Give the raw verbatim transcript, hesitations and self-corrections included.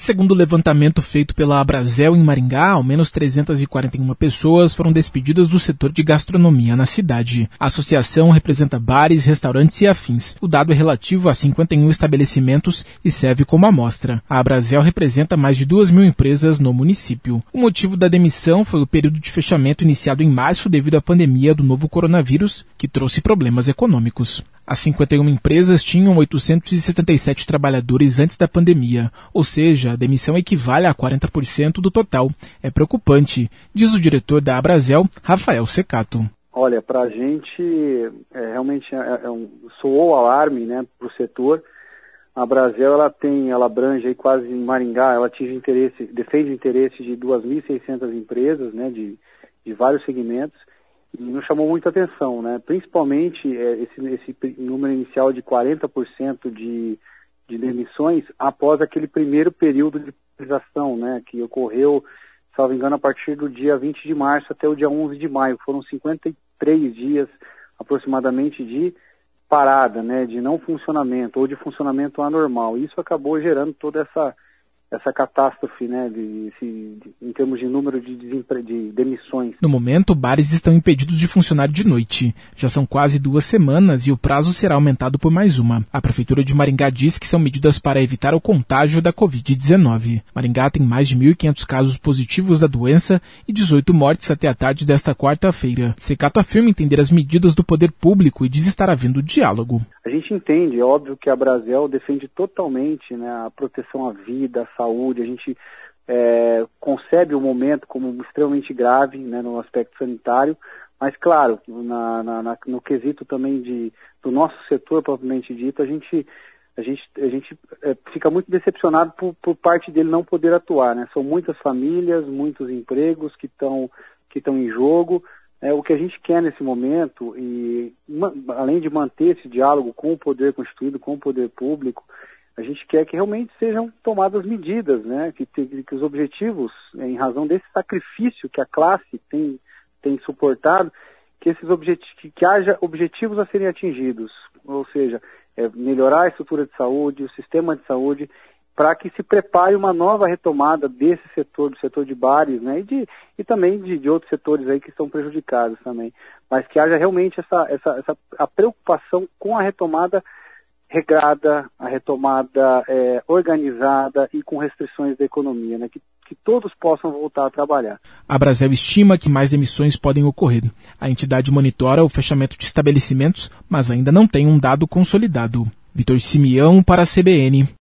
Segundo o levantamento feito pela Abrazel em Maringá, ao menos trezentas e quarenta e uma pessoas foram despedidas do setor de gastronomia na cidade. A associação representa bares, restaurantes e afins. O dado é relativo a cinquenta e um estabelecimentos e serve como amostra. A Abrazel representa mais de duas mil empresas no município. O motivo da demissão foi o período de fechamento iniciado em março devido à pandemia do novo coronavírus, que trouxe problemas econômicos. As cinquenta e uma empresas tinham oitocentos e setenta e sete trabalhadores antes da pandemia, ou seja, a demissão equivale a quarenta por cento do total. É preocupante, diz o diretor da Abrazel, Rafael Secato. Olha, para a gente, é, realmente é, é um, soou o alarme, né, para o setor. A Abrazel, ela tem, ela abrange aí quase em Maringá, ela atinge interesse, defende interesse de duas mil e seiscentas empresas, né, de, de vários segmentos. E nos chamou muita atenção, né? Principalmente é, esse, esse número inicial de quarenta por cento de, de demissões após aquele primeiro período de paralisação, né? Que ocorreu, salvo engano, a partir do dia vinte de março até o dia onze de maio. Foram cinquenta e três dias aproximadamente de parada, né? De não funcionamento ou de funcionamento anormal. Isso acabou gerando toda essa... essa catástrofe, né, de, de, de, em termos de número de, desempre... de demissões. No momento, bares estão impedidos de funcionar de noite. Já são quase duas semanas e o prazo será aumentado por mais uma. A Prefeitura de Maringá diz que são medidas para evitar o contágio da covid dezenove. Maringá tem mais de mil e quinhentos casos positivos da doença e dezoito mortes até a tarde desta quarta-feira. Secato afirma entender as medidas do poder público e diz estar havendo diálogo. A gente entende, é óbvio que a Abrazel defende totalmente, né, a proteção à vida, à saúde. A gente é, concebe o momento como extremamente grave, né, no aspecto sanitário, mas claro, na, na, na, no quesito também de, do nosso setor propriamente dito, a gente, a gente, a gente é, fica muito decepcionado por, por parte dele não poder atuar, né? São muitas famílias, muitos empregos que estão que estão em jogo. É, o que a gente quer nesse momento, e além de manter esse diálogo com o poder constituído, com o poder público, a gente quer que realmente sejam tomadas medidas, né? Que, que os objetivos, em razão desse sacrifício que a classe tem, tem suportado, que, esses objetivos, que, que haja objetivos a serem atingidos, ou seja, é, melhorar a estrutura de saúde, o sistema de saúde, para que se prepare uma nova retomada desse setor, do setor de bares, né, e, de, e também de, de outros setores aí que estão prejudicados também. Mas que haja realmente essa, essa, essa a preocupação com a retomada regrada, a retomada é, organizada e com restrições da economia, né, que, que todos possam voltar a trabalhar. A Abrazel estima que mais demissões podem ocorrer. A entidade monitora o fechamento de estabelecimentos, mas ainda não tem um dado consolidado. Vitor Simeão para a C B N.